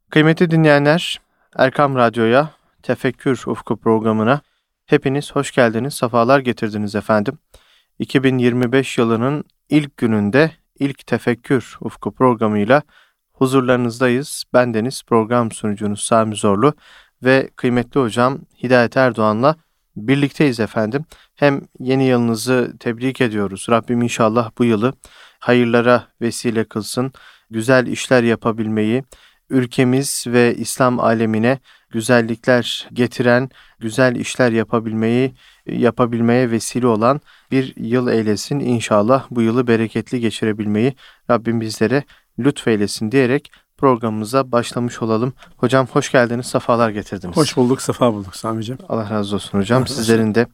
Kıymetli dinleyenler, Erkam Radyo'ya, Tefekkür Ufku programına hepiniz hoş geldiniz, sefalar getirdiniz efendim. 2025 yılının ilk gününde ilk Tefekkür Ufku programıyla huzurlarınızdayız. Bendeniz program sunucunuz Sami Zorlu ve kıymetli hocam Hidayet Erdoğan'la birlikteyiz efendim. Hem yeni yılınızı tebrik ediyoruz. Rabbim inşallah bu yılı hayırlara vesile kılsın, güzel işler yapabilmeyi, ülkemiz ve İslam alemine güzellikler getiren, güzel işler yapabilmeye vesile olan bir yıl eylesin. İnşallah bu yılı bereketli geçirebilmeyi Rabbim bizlere lütfeylesin diyerek programımıza başlamış olalım. Hocam hoş geldiniz, sefalar getirdiniz. Hoş bulduk, sefa bulduk Sami'ciğim. Allah razı olsun hocam. Sizlerin de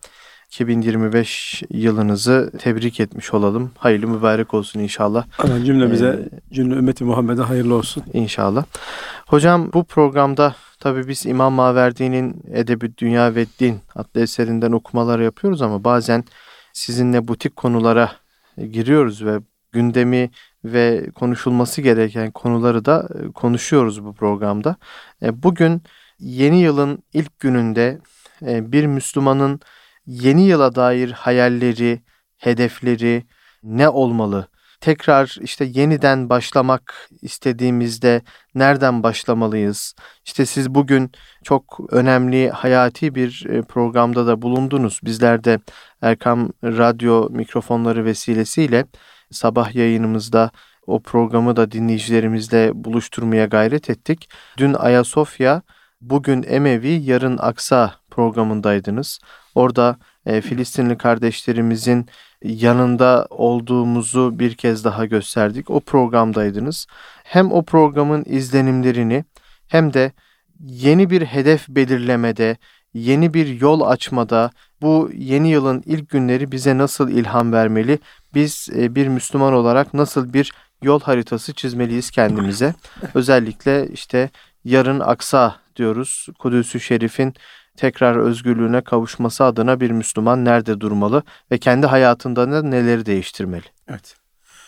2025 yılınızı tebrik etmiş olalım. Hayırlı mübarek olsun inşallah. Allah cümlemize, cümle ümmeti Muhammed'e hayırlı olsun. İnşallah. Hocam bu programda tabii biz İmam Maverdi'nin Edeb-i Dünya ve Din adlı eserinden okumalar yapıyoruz ama bazen sizinle butik konulara giriyoruz ve gündemi ve konuşulması gereken konuları da konuşuyoruz bu programda. Bugün yeni yılın ilk gününde bir Müslümanın yeni yıla dair hayalleri, hedefleri ne olmalı? Tekrar yeniden başlamak istediğimizde nereden başlamalıyız? Siz bugün çok önemli hayati bir programda da bulundunuz. Bizler de Erkam Radyo mikrofonları vesilesiyle sabah yayınımızda o programı da dinleyicilerimizle buluşturmaya gayret ettik. Dün Ayasofya, bugün Emevi, yarın Aksa programındaydınız. Orada Filistinli kardeşlerimizin yanında olduğumuzu bir kez daha gösterdik. O programdaydınız. Hem o programın izlenimlerini hem de yeni bir hedef belirlemede, yeni bir yol açmada bu yeni yılın ilk günleri bize nasıl ilham vermeli? Biz bir Müslüman olarak nasıl bir yol haritası çizmeliyiz kendimize? Özellikle yarın Aksa diyoruz. Kudüs-ü Şerif'in tekrar özgürlüğüne kavuşması adına bir Müslüman nerede durmalı ve kendi hayatında neleri değiştirmeli? Evet.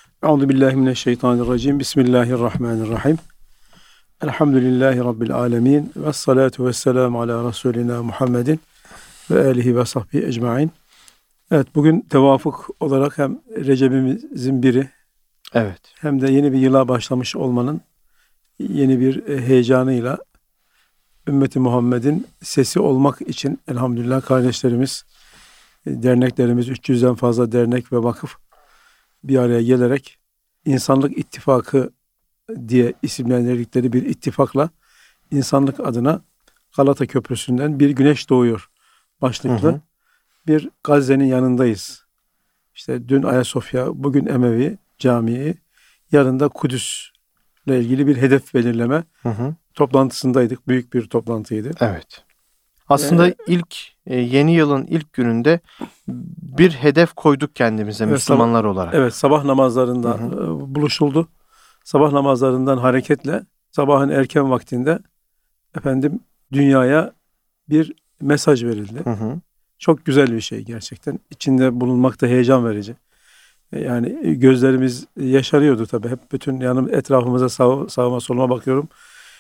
Euzubillahimineşşeytanirracim. Bismillahirrahmanirrahim. Elhamdülillahi Rabbil alemin. Vessalatu vesselamu ala Resulina Muhammedin ve alihi ve sahbihi ecmain. Evet, bugün tevafuk olarak hem Recep'imizin biri, evet, hem de yeni bir yıla başlamış olmanın yeni bir heyecanıyla ümmeti Muhammed'in sesi olmak için elhamdülillah kardeşlerimiz, derneklerimiz, 300'den fazla dernek ve vakıf bir araya gelerek İnsanlık İttifakı diye isimlendirdikleri bir ittifakla insanlık adına Galata Köprüsü'nden bir güneş doğuyor başlıklı bir Gazze'nin yanındayız. Dün Ayasofya, bugün Emevi Camii, yarın da Kudüs'le ilgili bir hedef belirleme toplantısındaydık. Büyük bir toplantıydı. Evet. Aslında yeni yılın ilk gününde bir hedef koyduk kendimize, evet, Müslümanlar olarak. Evet, sabah namazlarında buluşuldu. Sabah namazlarından hareketle sabahın erken vaktinde dünyaya bir mesaj verildi. Çok güzel bir şey gerçekten. İçinde bulunmak da heyecan verici. Yani gözlerimiz yaşarıyordu tabii. Hep bütün etrafımıza sağıma soluma bakıyorum.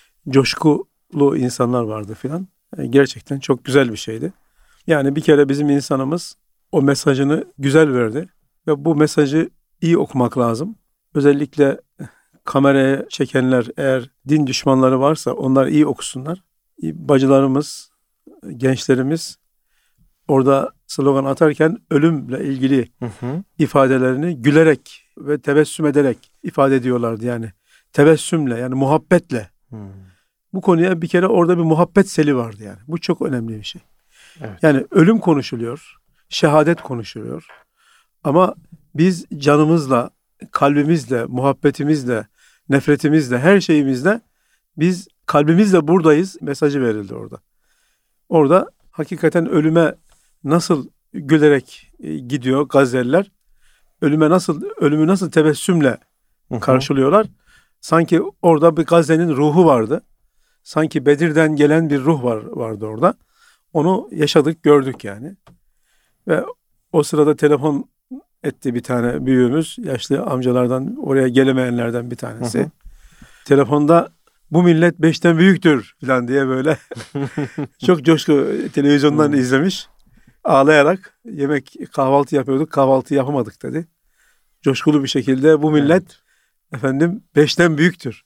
Coşkulu insanlar vardı filan. Gerçekten çok güzel bir şeydi. Yani bir kere bizim insanımız o mesajını güzel verdi. Ve bu mesajı iyi okumak lazım. Özellikle kameraya çekenler, eğer din düşmanları varsa onlar iyi okusunlar. Bacılarımız, gençlerimiz orada slogan atarken ölümle ilgili ifadelerini gülerek ve tebessüm ederek ifade ediyorlardı. Yani tebessümle, yani muhabbetle. Bu konuya bir kere orada bir muhabbet seli vardı yani. Bu çok önemli bir şey. Evet. Yani ölüm konuşuluyor, şehadet konuşuluyor. Ama biz canımızla, kalbimizle, muhabbetimizle, nefretimizle, her şeyimizle biz kalbimizle buradayız mesajı verildi orada. Orada hakikaten ölüme nasıl gülerek gidiyor Gazze'liler, ölümü nasıl tebessümle karşılıyorlar. Sanki orada bir Gazze'nin ruhu vardı. Sanki Bedir'den gelen bir ruh vardı orada. Onu yaşadık, gördük yani. Ve o sırada telefon etti bir tane büyüğümüz, yaşlı amcalardan, oraya gelemeyenlerden bir tanesi. Telefonda bu millet 5'ten büyüktür falan diye böyle çok coşku televizyondan izlemiş. Ağlayarak kahvaltı yapıyorduk, kahvaltı yapamadık dedi. Coşkulu bir şekilde bu millet efendim 5'ten büyüktür.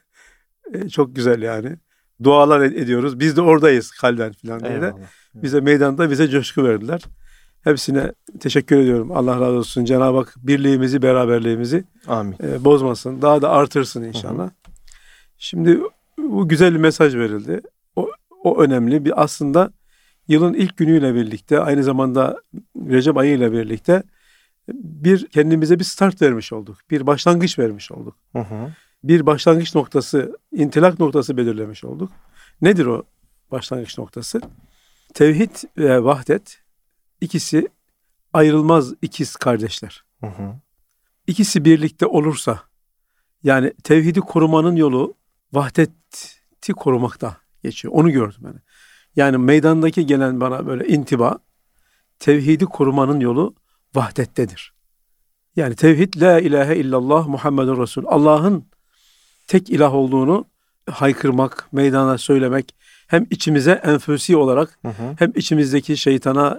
Çok güzel yani. Dualar ediyoruz. Biz de oradayız kalben falan diye de. Bize meydanda bize coşku verdiler. Hepsine teşekkür ediyorum. Allah razı olsun. Cenab-ı Hak birliğimizi, beraberliğimizi bozmasın. Daha da artırsın inşallah. Şimdi bu güzel bir mesaj verildi. O önemli. Bir aslında yılın ilk günüyle birlikte, aynı zamanda Recep ayıyla birlikte kendimize bir start vermiş olduk. Bir başlangıç vermiş olduk. Bir başlangıç noktası, intilak noktası belirlemiş olduk. Nedir o başlangıç noktası? Tevhid ve vahdet ikisi ayrılmaz ikiz kardeşler. İkisi birlikte olursa, yani tevhidi korumanın yolu vahdeti korumakta geçiyor. Onu gördüm ben. Yani meydandaki gelen bana böyle intiba, tevhidi korumanın yolu vahdettedir. Yani tevhid, la ilahe illallah Muhammedun Resul. Allah'ın tek ilah olduğunu haykırmak, meydana söylemek, hem içimize enfüsi olarak, hem içimizdeki şeytana,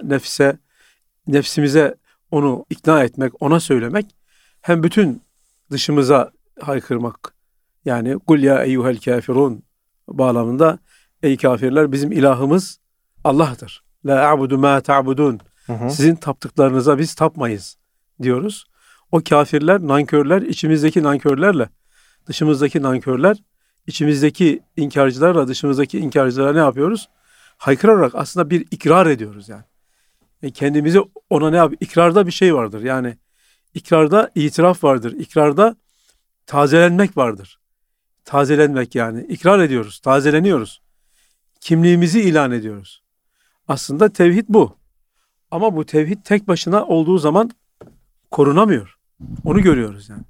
nefsimize onu ikna etmek, ona söylemek, hem bütün dışımıza haykırmak. Yani kul ya eyyuhel kafirun bağlamında, ey kafirler, bizim ilahımız Allah'tır. La a'budu ma ta'budun. Sizin taptıklarınıza biz tapmayız diyoruz. O kafirler, nankörler, içimizdeki nankörlerle dışımızdaki nankörler, içimizdeki inkarcılarla dışımızdaki inkarcılara ne yapıyoruz? Haykırarak aslında bir ikrar ediyoruz yani. Kendimizi ona ne yapıyoruz? İkrarda bir şey vardır. Yani ikrarda itiraf vardır. İkrarda tazelenmek vardır. Tazelenmek yani. İkrar ediyoruz, tazeleniyoruz. Kimliğimizi ilan ediyoruz. Aslında tevhid bu. Ama bu tevhid tek başına olduğu zaman korunamıyor. Onu görüyoruz yani.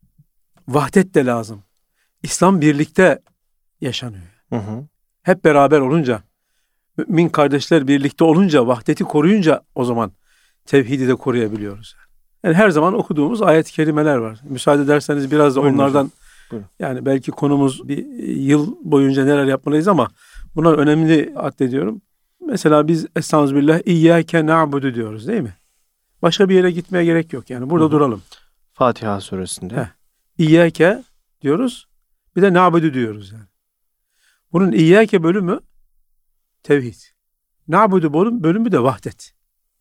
Vahdet de lazım. İslam birlikte yaşanıyor. Hep beraber olunca, mümin kardeşler birlikte olunca, vahdeti koruyunca o zaman tevhidi de koruyabiliyoruz. Yani her zaman okuduğumuz ayet-i kerimeler var. Müsaade ederseniz biraz da onlardan, yani belki konumuz bir yıl boyunca neler yapmalıyız ama bunlar önemli addediyorum. Mesela biz estağfirullah İyyâke na'budu diyoruz değil mi? Başka bir yere gitmeye gerek yok. Yani burada duralım. Fatiha suresinde. İyyâke diyoruz. Bir de na'budu diyoruz yani. Bunun İyyâke bölümü tevhid. Na'budu bölümü de vahdet.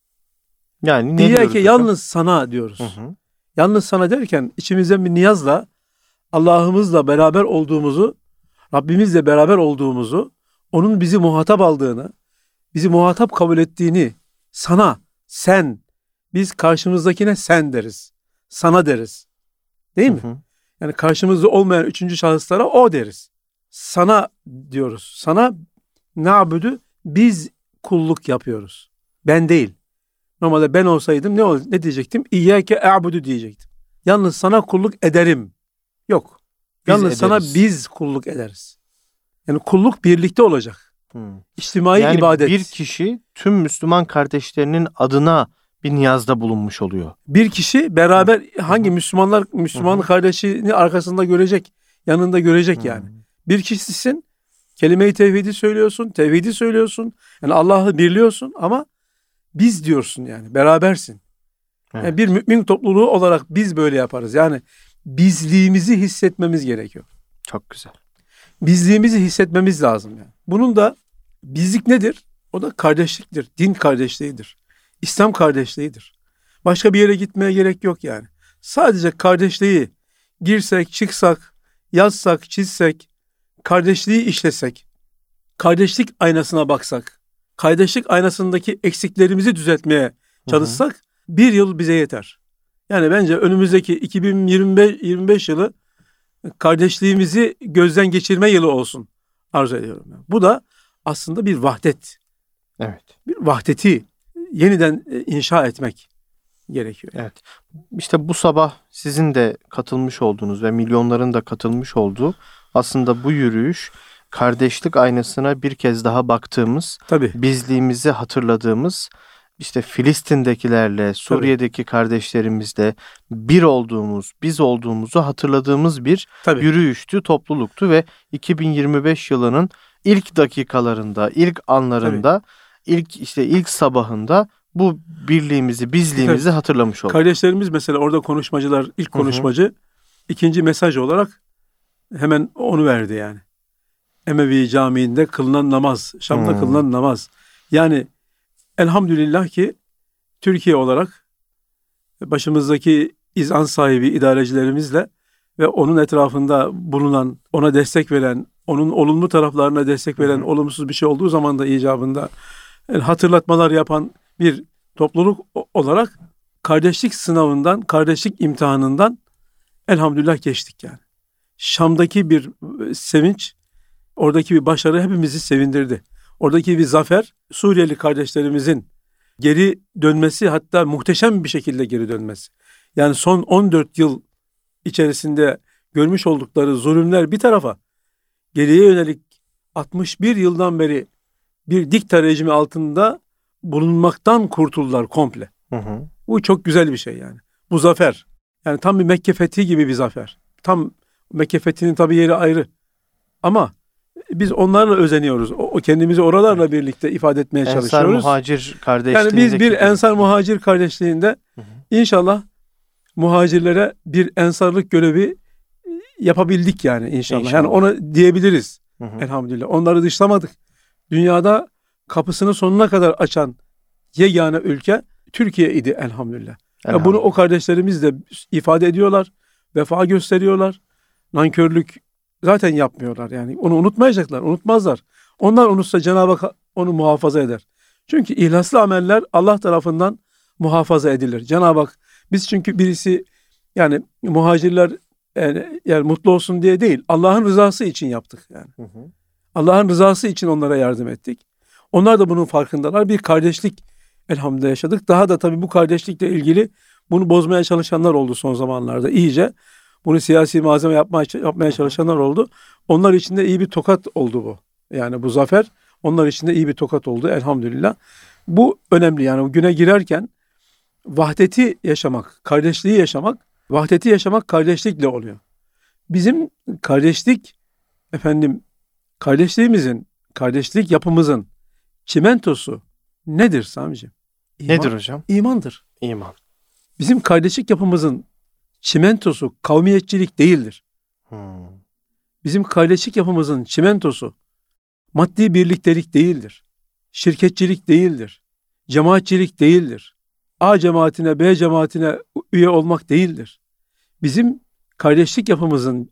Yani ne İyyâke diyoruz yalnız sana diyoruz. Yalnız sana derken içimizden bir niyazla Allah'ımızla beraber olduğumuzu, Rabbimizle beraber olduğumuzu, onun bizi muhatap aldığını, bizi muhatap kabul ettiğini, sana, sen, biz karşımızdakine sen deriz. Sana deriz. Değil mi? Yani karşımızda olmayan üçüncü şahıslara o deriz. Sana diyoruz. Sana na'budu, biz kulluk yapıyoruz. Ben değil. Normalde ben olsaydım ne diyecektim? İyyâke a'budu diyecektim. Yalnız sana kulluk ederim. Yok. Yalnız sana biz kulluk ederiz. Yani kulluk birlikte olacak. İçtimai yani ibadet. Bir kişi tüm Müslüman kardeşlerinin adına bir niyazda bulunmuş oluyor. Bir kişi beraber hangi Müslüman kardeşini arkasında görecek, yanında görecek yani. Bir kişisin, kelime-i tevhidi söylüyorsun, tevhidi söylüyorsun. Yani Allah'ı birliyorsun ama biz diyorsun yani, berabersin. Yani bir mümin topluluğu olarak biz böyle yaparız. Yani bizliğimizi hissetmemiz gerekiyor. Çok güzel. Bizliğimizi hissetmemiz lazım yani. Bunun da bizlik nedir? O da kardeşliktir, din kardeşliğidir. İslam kardeşliğidir. Başka bir yere gitmeye gerek yok yani. Sadece kardeşliği girsek, çıksak, yazsak, çizsek, kardeşliği işlesek, kardeşlik aynasına baksak, kardeşlik aynasındaki eksiklerimizi düzeltmeye çalışsak bir yıl bize yeter. Yani bence önümüzdeki 2025 yılı kardeşliğimizi gözden geçirme yılı olsun arzu ediyorum. Bu da aslında bir vahdet. Evet. Bir vahdeti yeniden inşa etmek gerekiyor. Evet. İşte bu sabah sizin de katılmış olduğunuz ve milyonların da katılmış olduğu aslında bu yürüyüş, kardeşlik aynasına bir kez daha baktığımız, bizliğimizi hatırladığımız, işte Filistin'dekilerle, Suriye'deki kardeşlerimizle bir olduğumuz, biz olduğumuzu hatırladığımız bir yürüyüştü, topluluktu ve 2025 yılının ilk dakikalarında, ilk anlarında, ilk sabahında bu birliğimizi, bizliğimizi hatırlamış olduk. Kardeşlerimiz mesela orada konuşmacılar, ilk konuşmacı ikinci mesaj olarak hemen onu verdi yani. Emevi Camii'nde kılınan namaz, Şam'da kılınan namaz. Yani elhamdülillah ki Türkiye olarak başımızdaki izan sahibi idarecilerimizle ve onun etrafında bulunan, ona destek veren, onun olumlu taraflarına destek veren, olumsuz bir şey olduğu zaman da icabında hatırlatmalar yapan bir topluluk olarak kardeşlik sınavından, kardeşlik imtihanından elhamdülillah geçtik yani. Şam'daki bir sevinç, oradaki bir başarı hepimizi sevindirdi. Oradaki bir zafer, Suriyeli kardeşlerimizin geri dönmesi, hatta muhteşem bir şekilde geri dönmesi. Yani son 14 yıl içerisinde görmüş oldukları zulümler bir tarafa, geriye yönelik 61 yıldan beri bir dikta rejimi altında bulunmaktan kurtuldular komple. Bu çok güzel bir şey yani. Bu zafer. Yani tam bir Mekke fethi gibi bir zafer. Tam Mekke fethinin tabii yeri ayrı. Ama biz onlarla özeniyoruz. O kendimizi oralarla birlikte ifade etmeye çalışıyoruz. Ensar-Muhacir kardeşliğinde. Yani biz bir Ensar-Muhacir kardeşliğinde inşallah muhacirlere bir ensarlık görevi yapabildik yani inşallah. Yani ona diyebiliriz. Elhamdülillah. Onları dışlamadık. Dünyada kapısını sonuna kadar açan yegane ülke Türkiye idi elhamdülillah. Yani bunu o kardeşlerimiz de ifade ediyorlar. Vefa gösteriyorlar. Nankörlük zaten yapmıyorlar yani. Onu unutmayacaklar, unutmazlar. Onlar unutsa Cenab-ı Hak onu muhafaza eder. Çünkü ihlaslı ameller Allah tarafından muhafaza edilir. Cenab-ı Hak, biz çünkü birisi yani muhacirler yani mutlu olsun diye değil, Allah'ın rızası için yaptık yani. Allah'ın rızası için onlara yardım ettik. Onlar da bunun farkındalar. Bir kardeşlik elhamdülillah yaşadık. Daha da tabii bu kardeşlikle ilgili bunu bozmaya çalışanlar oldu son zamanlarda. İyice bunu siyasi malzeme yapmaya çalışanlar oldu. Onlar için de iyi bir tokat oldu bu. Yani bu zafer onlar için de iyi bir tokat oldu elhamdülillah. Bu önemli yani bu güne girerken vahdeti yaşamak, kardeşliği yaşamak, vahdeti yaşamak kardeşlikle oluyor. Bizim kardeşlik kardeşliğimizin, kardeşlik yapımızın çimentosu nedir Sami'ciğim? Nedir hocam? İmandır. İman. Bizim kardeşlik yapımızın çimentosu kavmiyetçilik değildir. Bizim kardeşlik yapımızın çimentosu maddi birliktelik değildir. Şirketçilik değildir. Cemaatçilik değildir. A cemaatine, B cemaatine üye olmak değildir. Bizim kardeşlik yapımızın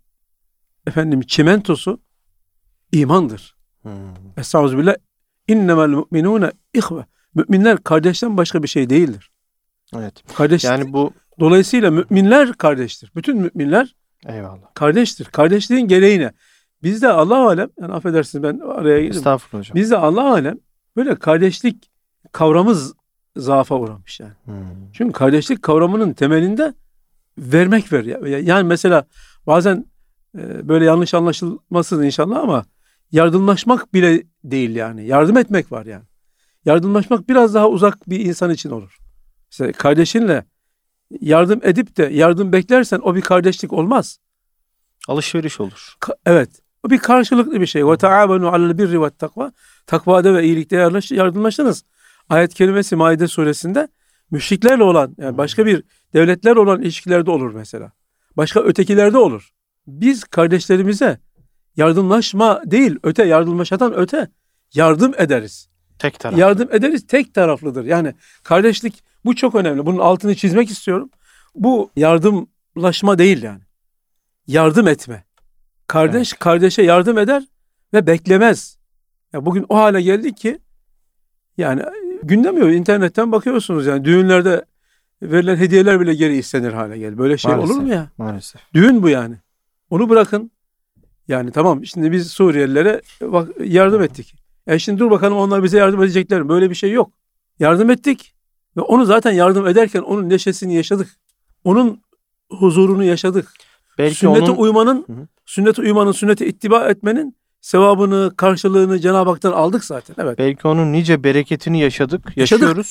çimentosu imandır. Estağfirullah. İnnemel mu'minûne ihve. Müminler kardeşten başka bir şey değildir. Evet. Kardeşlik. Yani bu dolayısıyla müminler kardeştir. Bütün müminler kardeştir. Kardeşliğin gereğine. Biz de Allah alem, yani affedersiniz ben araya girdim. Estağfurullah hocam. Biz de Allah alem böyle kardeşlik kavramı zaafa uğramış yani. Çünkü kardeşlik kavramının temelinde vermek var. Yani mesela bazen böyle yanlış anlaşılmasın inşallah ama yardımlaşmak bile değil yani. Yardım etmek var yani. Yardımlaşmak biraz daha uzak bir insan için olur. İşte kardeşinle yardım edip de yardım beklersen o bir kardeşlik olmaz. Alışveriş olur. Evet. O bir karşılıklı bir şey. Ve taavenu alel birri ve takva. Takvada ve iyilikte yardımlaşınız. Ayet kelimesi Maide suresinde müşriklerle olan, yani başka bir devletler olan ilişkilerde olur mesela. Başka ötekilerde olur. Biz kardeşlerimize yardımlaşma değil, yardımlaşmadan öte yardım ederiz. Tek taraflı. Yardım ederiz, tek taraflıdır. Yani kardeşlik bu çok önemli. Bunun altını çizmek istiyorum. Bu yardımlaşma değil yani. Yardım etme. Kardeş kardeşe yardım eder ve beklemez. Ya bugün o hale geldik ki yani gündem yok. İnternetten bakıyorsunuz yani düğünlerde verilen hediyeler bile geri istenir hale geldi. Böyle şey maalesef, olur mu ya? Maalesef. Düğün bu yani. Onu bırakın. Yani tamam şimdi biz Suriyelilere yardım ettik. Şimdi dur bakalım onlar bize yardım edecekler mi? Böyle bir şey yok. Yardım ettik ve onu zaten yardım ederken onun neşesini yaşadık. Onun huzurunu yaşadık. Belki sünnete uymanın, sünnete ittiba etmenin sevabını, karşılığını Cenab-ı Hak'tan aldık zaten. Evet. Belki onun nice bereketini yaşıyoruz.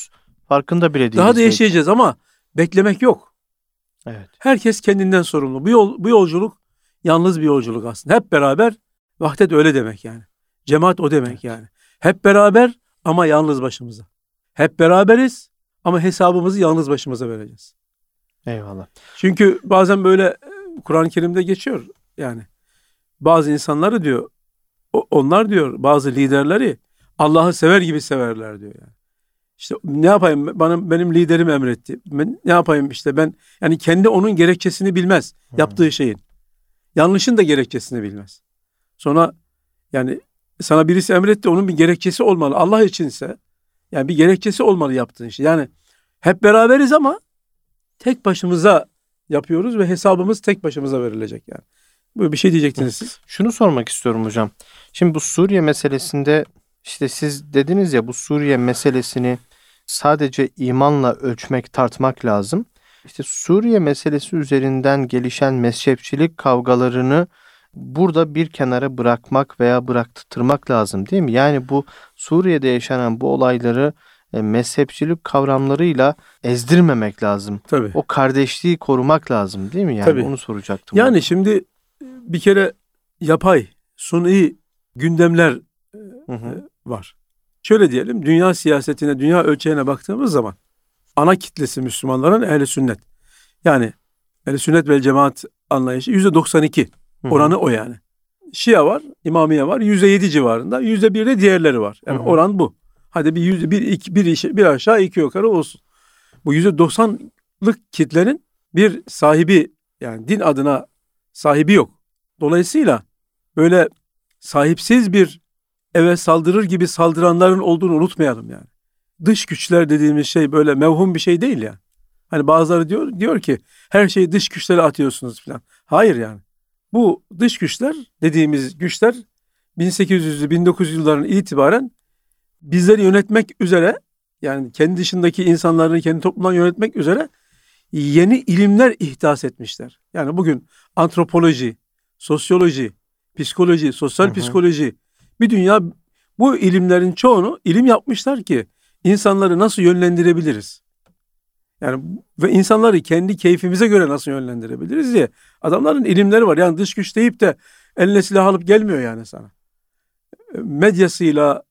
Farkında bile değiliz. Daha da yaşayacağız ama beklemek yok. Evet. Herkes kendinden sorumlu. Bu yolculuk yalnız bir yolculuk aslında. Hep beraber, vahdet öyle demek yani. Cemaat o demek yani. Hep beraber ama yalnız başımıza. Hep beraberiz ama hesabımızı yalnız başımıza vereceğiz. Eyvallah. Çünkü bazen böyle Kur'an-ı Kerim'de geçiyor yani. Bazı insanları diyor, onlar diyor bazı liderleri Allah'ı sever gibi severler diyor yani. İşte ne yapayım, benim liderim emretti. Ben ne yapayım işte ben, yani kendi onun gerekçesini bilmez. Yaptığı şeyin. Yanlışın da gerekçesini bilmez. Sonra yani sana birisi emretti, onun bir gerekçesi olmalı. Allah içinse yani bir gerekçesi olmalı yaptığın şey. Yani hep beraberiz ama tek başımıza yapıyoruz ve hesabımız tek başımıza verilecek yani. Böyle bir şey diyecektiniz siz. Şunu sormak istiyorum hocam. Şimdi bu Suriye meselesinde işte siz dediniz ya, bu Suriye meselesini sadece imanla ölçmek, tartmak lazım. İşte Suriye meselesi üzerinden gelişen mezhepçilik kavgalarını burada bir kenara bırakmak veya bıraktırmak lazım değil mi? Yani bu Suriye'de yaşanan bu olayları mezhepçilik kavramlarıyla ezdirmemek lazım. Tabii. O kardeşliği korumak lazım değil mi? Yani Tabii. onu soracaktım. Yani şimdi bir kere yapay, suni gündemler var. Şöyle diyelim, dünya siyasetine, dünya ölçeğine baktığımız zaman ana kitlesi Müslümanların ehl-i sünnet. Yani ehl-i sünnet vel cemaat anlayışı %92 oranı o yani. Şia var, İmamiye var, %7 civarında, %1 de diğerleri var. Yani oran bu. Hadi bir aşağı iki yukarı olsun. Bu %90'lık kitlenin bir sahibi, yani din adına sahibi yok. Dolayısıyla böyle sahipsiz bir eve saldırır gibi saldıranların olduğunu unutmayalım yani. Dış güçler dediğimiz şey böyle mevhum bir şey değil ya. Hani bazıları diyor ki her şeyi dış güçlere atıyorsunuz falan. Hayır yani. Bu dış güçler dediğimiz güçler 1800'lü 1900 yılların itibaren bizleri yönetmek üzere, yani kendi dışındaki insanların kendi toplumlarını yönetmek üzere yeni ilimler ihdas etmişler. Yani bugün antropoloji, sosyoloji, psikoloji, sosyal psikoloji, bir dünya bu ilimlerin çoğunu ilim yapmışlar ki insanları nasıl yönlendirebiliriz? Yani ve insanları kendi keyfimize göre nasıl yönlendirebiliriz diye adamların ilimleri var. Yani dış güç deyip de eline silah alıp gelmiyor yani sana. Medyasıyla,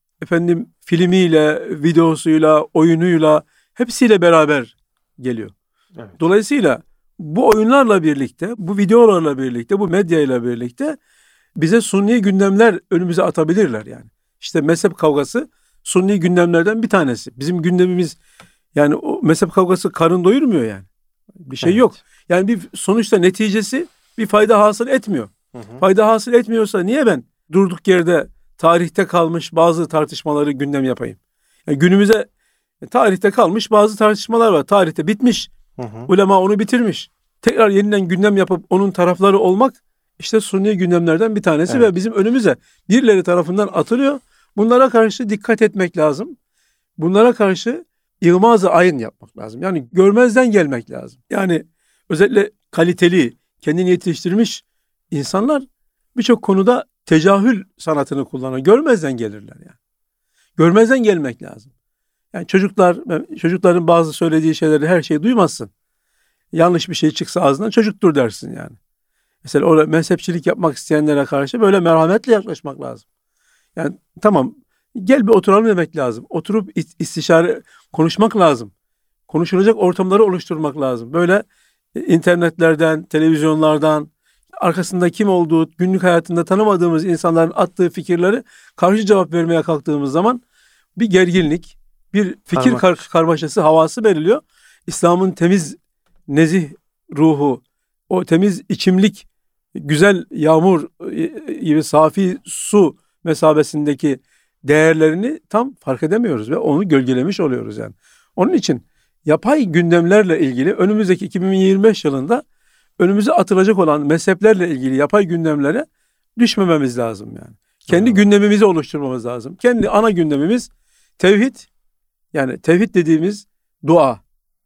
filmiyle, videosuyla, oyunuyla hepsiyle beraber geliyor. Evet. Dolayısıyla bu oyunlarla birlikte, bu videolarla birlikte, bu medyayla birlikte bize sunni gündemler önümüze atabilirler yani. İşte mezhep kavgası sunni gündemlerden bir tanesi. Bizim gündemimiz yani o mezhep kavgası karın doyurmuyor yani. Bir şey yok. Yani bir sonuçta neticesi bir fayda hasıl etmiyor. Fayda hasıl etmiyorsa niye ben durduk yerde tarihte kalmış bazı tartışmaları gündem yapayım? Yani günümüze tarihte kalmış bazı tartışmalar var. Tarihte bitmiş. Ulema onu bitirmiş. Tekrar yeniden gündem yapıp onun tarafları olmak işte sunni gündemlerden bir tanesi ve bizim önümüze birileri tarafından atılıyor. Bunlara karşı dikkat etmek lazım. Bunlara karşı İğmaz-ı ayın yapmak lazım. Yani görmezden gelmek lazım. Yani özellikle kaliteli, kendini yetiştirmiş insanlar birçok konuda tecahül sanatını kullanır. Görmezden gelirler yani. Görmezden gelmek lazım. Yani çocukların bazı söylediği şeyleri her şeyi duymazsın. Yanlış bir şey çıksa ağzından çocuktur dersin yani. Mesela orada mezhepçilik yapmak isteyenlere karşı böyle merhametle yaklaşmak lazım. Yani tamam, gel bir oturalım demek lazım. Oturup istişare konuşmak lazım. Konuşulacak ortamları oluşturmak lazım. Böyle internetlerden, televizyonlardan, arkasında kim olduğu, günlük hayatında tanımadığımız insanların attığı fikirleri karşı cevap vermeye kalktığımız zaman bir gerginlik, bir fikir karmaşası havası veriliyor. İslam'ın temiz, nezih ruhu, o temiz içimlik, güzel yağmur gibi safi su mesabesindeki değerlerini tam fark edemiyoruz ve onu gölgelemiş oluyoruz yani. Onun için yapay gündemlerle ilgili önümüzdeki 2025 yılında önümüze atılacak olan mezheplerle ilgili yapay gündemlere düşmememiz lazım yani. Kendi gündemimizi oluşturmamız lazım. Kendi ana gündemimiz tevhid. Yani tevhid dediğimiz dua,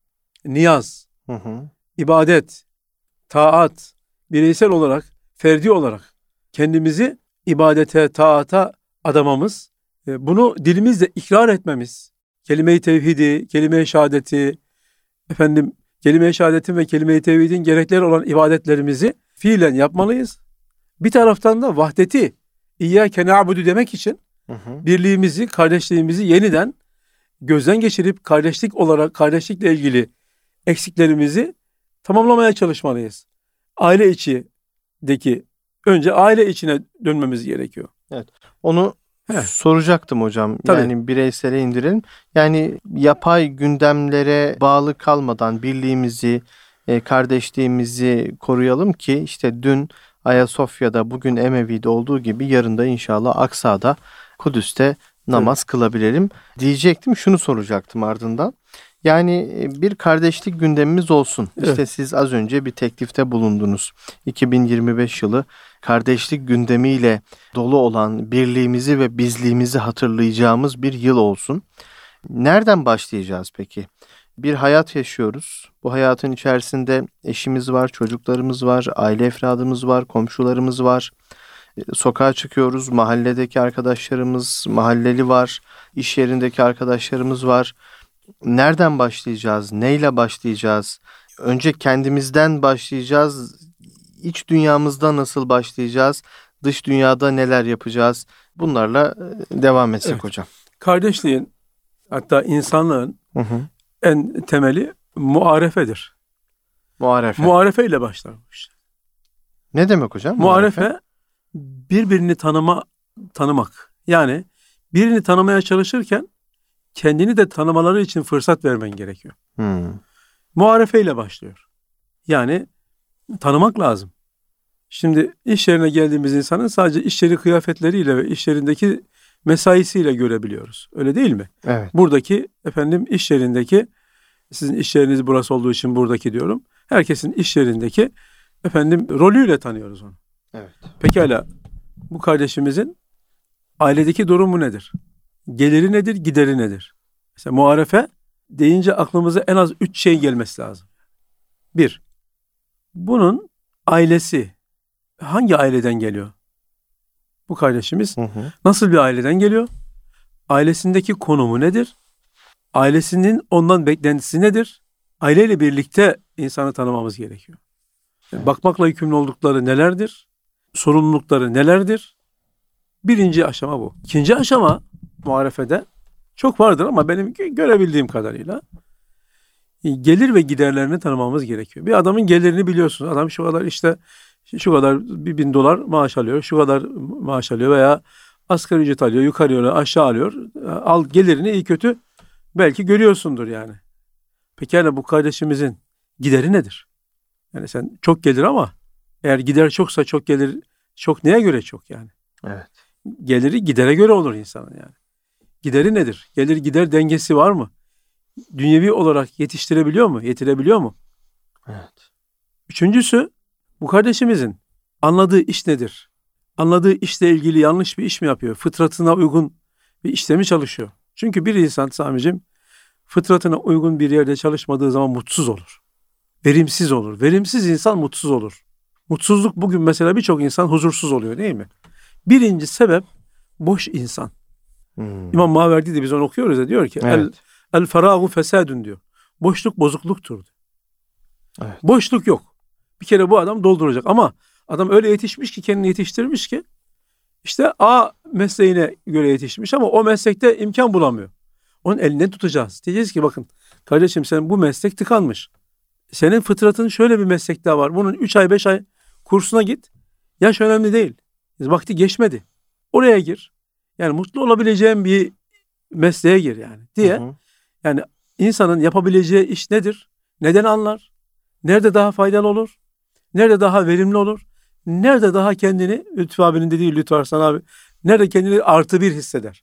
niyaz, ibadet, taat, bireysel olarak, ferdi olarak kendimizi ibadete, taata adamamız, bunu dilimizle ikrar etmemiz, kelime-i tevhidi, kelime-i şehadeti, kelime-i şehadetin ve kelime-i tevhidin gerekleri olan ibadetlerimizi fiilen yapmalıyız. Bir taraftan da vahdeti, İyyâke na'budu demek için birliğimizi, kardeşliğimizi yeniden gözden geçirip kardeşlikle ilgili eksiklerimizi tamamlamaya çalışmalıyız. Aile içindeki, önce aile içine dönmemiz gerekiyor. Evet. Onu soracaktım hocam. Tabii. Yani bireysele indirelim. Yani yapay gündemlere bağlı kalmadan birliğimizi, kardeşliğimizi koruyalım ki işte dün Ayasofya'da, bugün Emevi'de olduğu gibi yarın da inşallah Aksa'da, Kudüs'te namaz kılabilelim diyecektim. Şunu soracaktım ardından. Yani bir kardeşlik gündemimiz olsun. Evet. İşte siz az önce bir teklifte bulundunuz. 2025 yılı kardeşlik gündemiyle dolu olan birliğimizi ve bizliğimizi hatırlayacağımız bir yıl olsun. Nereden başlayacağız peki? Bir hayat yaşıyoruz. Bu hayatın içerisinde eşimiz var, çocuklarımız var, aile efradımız var, komşularımız var. Sokağa çıkıyoruz, mahalledeki arkadaşlarımız, mahalleli var, iş yerindeki arkadaşlarımız var. Nereden başlayacağız? Neyle başlayacağız? Önce kendimizden başlayacağız. İç dünyamızda nasıl başlayacağız? Dış dünyada neler yapacağız? Bunlarla devam etsek hocam. Kardeşliğin, hatta insanlığın en temeli muarefedir. Muarefe ile başlar bu işte. Ne demek hocam? Muarefe birbirini tanımak. Yani birini tanımaya çalışırken kendini de tanımaları için fırsat vermen gerekiyor. Muarefe ile başlıyor. Yani tanımak lazım. Şimdi iş yerine geldiğimiz insanın sadece iş yeri kıyafetleriyle ve iş yerindeki mesaisiyle görebiliyoruz. Öyle değil mi? Evet. Buradaki iş yerindeki, sizin iş yeriniz burası olduğu için buradaki diyorum. Herkesin iş yerindeki rolüyle tanıyoruz onu. Evet. Pekala, bu kardeşimizin ailedeki durumu nedir? Geliri nedir, gideri nedir? Mesela muarefe deyince aklımıza en az 3 şey gelmesi lazım. 1. Bunun ailesi hangi aileden geliyor? Bu kardeşimiz nasıl bir aileden geliyor? Ailesindeki konumu nedir? Ailesinin ondan beklentisi nedir? Aileyle birlikte insanı tanımamız gerekiyor. Yani bakmakla yükümlü oldukları nelerdir? Sorumlulukları nelerdir? Birinci aşama bu. İkinci aşama muarefede çok vardır ama benim görebildiğim kadarıyla gelir ve giderlerini tanımamız gerekiyor. Bir adamın gelirini biliyorsunuz. Adam şu kadar $1.000 maaş alıyor, şu kadar maaş alıyor veya asgari ücret alıyor, yukarı alıyor, aşağı alıyor. Gelirini iyi kötü belki görüyorsundur yani. Pekala, bu kardeşimizin gideri nedir? Yani sen çok gelir ama eğer gider çoksa çok gelir, çok neye göre çok yani? Evet. Geliri gidere göre olur insanın yani. Gideri nedir? Gelir gider dengesi var mı? Dünyevi olarak yetiştirebiliyor mu? Yetirebiliyor mu? Evet. Üçüncüsü, bu kardeşimizin anladığı iş nedir? Anladığı işle ilgili yanlış bir iş mi yapıyor? Fıtratına uygun bir işte mi çalışıyor? Çünkü bir insan Sami'cim fıtratına uygun bir yerde çalışmadığı zaman mutsuz olur. Verimsiz olur. Verimsiz insan mutsuz olur. Mutsuzluk bugün mesela birçok insan huzursuz oluyor değil mi? Birinci sebep boş insan. İmam Maverdi de biz onu okuyoruz ya, diyor ki el feragu fesadun diyor. Boşluk bozukluktur diyor. Evet. Boşluk yok. Bir kere bu adam dolduracak ama adam öyle yetişmiş ki, kendini yetiştirmiş ki işte A mesleğine göre yetişmiş ama o meslekte imkan bulamıyor. Onun elinden tutacağız. Diyeceğiz ki bakın kardeşim, sen bu meslek tıkanmış. Senin fıtratın şöyle bir meslek daha var. Bunun 3 ay 5 ay kursuna git. Yaş önemli değil. Vakti geçmedi. Oraya gir. Yani mutlu olabileceğin bir mesleğe gir yani diye. Yani insanın yapabileceği iş nedir? Neden anlar? Nerede daha faydalı olur? Nerede daha verimli olur? Nerede daha kendini, Lütfü abinin dediği, Lütfü Arslan abi, nerede kendini artı bir hisseder?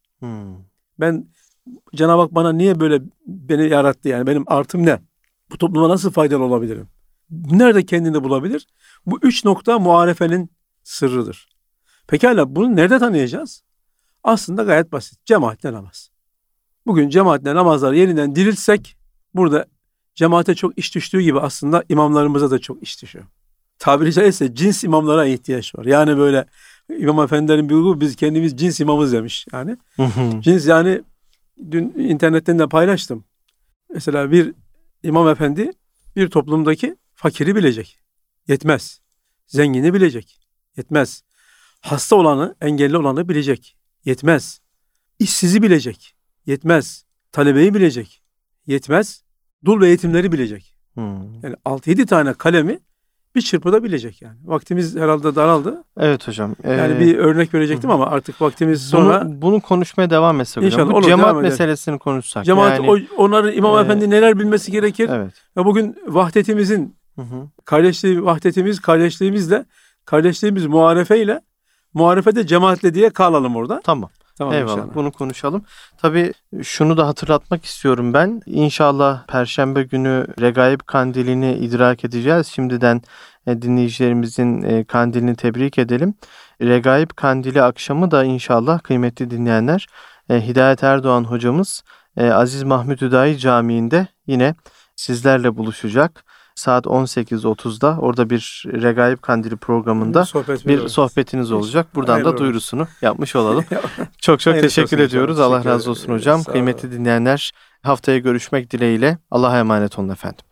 Ben, Cenab-ı Hak bana niye böyle beni yarattı yani? Benim artım ne? Bu topluma nasıl faydalı olabilirim? Nerede kendini bulabilir? Bu 3 nokta muarefenin sırrıdır. Pekala, bunu nerede tanıyacağız? Aslında gayet basit. Cemaatle namaz. Bugün cemaatle namazları yeniden dirilsek, burada cemaate çok iş düştüğü gibi aslında imamlarımıza da çok iş düşüyor. Tabiri caizse cins imamlara ihtiyaç var. Yani böyle İmam efendilerin bir grubu biz kendimiz cins imamız demiş yani. Cins yani dün internetten de paylaştım. Mesela bir imam efendi bir toplumdaki fakiri bilecek. Yetmez. Zengini bilecek. Yetmez. Hasta olanı, engelli olanı bilecek. Yetmez. İşsizi bilecek. Yetmez. Talebeyi bilecek. Yetmez. Dul ve yetimleri bilecek. Yani 6-7 tane kalemi bir çırpıda bilecek yani. Vaktimiz herhalde daraldı. Evet hocam. Yani bir örnek verecektim ama artık vaktimiz sonra... Bunu konuşmaya devam etsek hocam. İnşallah Bu olur, cemaat meselesini konuşsak. Cemaat, onların imam efendi neler bilmesi gerekir? Evet. Ve bugün vahdetimizin, kardeşliğimizle, kardeşliğimiz muharefeyle, muharefede cemaatle diye kalalım orada. Tamam. Eyvallah. İnşallah. Bunu konuşalım. Tabii şunu da hatırlatmak istiyorum ben. İnşallah Perşembe günü Regaib Kandili'ni idrak edeceğiz. Şimdiden dinleyicilerimizin kandilini tebrik edelim. Regaib Kandili akşamı da inşallah kıymetli dinleyenler Hidayet Erdoğan hocamız Aziz Mahmud Hüdayi Camii'nde yine sizlerle buluşacak. Saat 18.30'da orada bir Regaib Kandili programında bir sohbetiniz olacak. Buradan da duyurusunu yapmış olalım. Çok teşekkür ediyoruz. Allah razı olsun hocam. Kıymetli dinleyenler, haftaya görüşmek dileğiyle. Allah'a emanet olun efendim.